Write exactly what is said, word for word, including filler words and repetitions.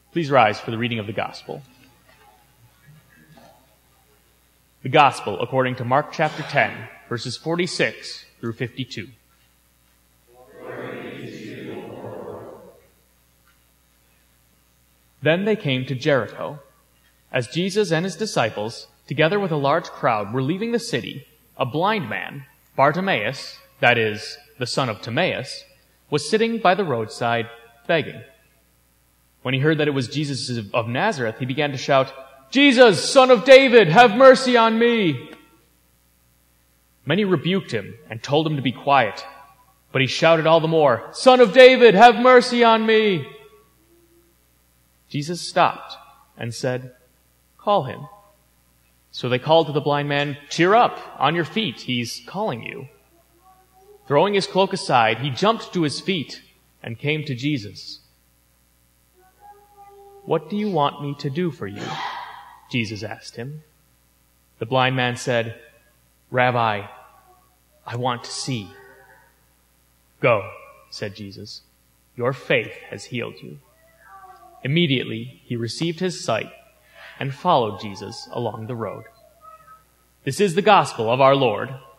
Please rise for the reading of the Gospel. The Gospel according to Mark chapter ten, verses forty-six through fifty-two. Then they came to Jericho. As Jesus and his disciples, together with a large crowd, were leaving the city, a blind man, Bartimaeus, that is, the son of Timaeus, was sitting by the roadside begging. When he heard that it was Jesus of Nazareth, he began to shout, "Jesus, Son of David, have mercy on me!" Many rebuked him and told him to be quiet, but he shouted all the more, "Son of David, have mercy on me!" Jesus stopped and said, "Call him." So they called to the blind man, "Cheer up, on your feet, he's calling you." Throwing his cloak aside, he jumped to his feet and came to Jesus. "What do you want me to do for you?" Jesus asked him. The blind man said, "Rabbi, I want to see." "Go," said Jesus. "Your faith has healed you." Immediately he received his sight and followed Jesus along the road. This is the gospel of our Lord.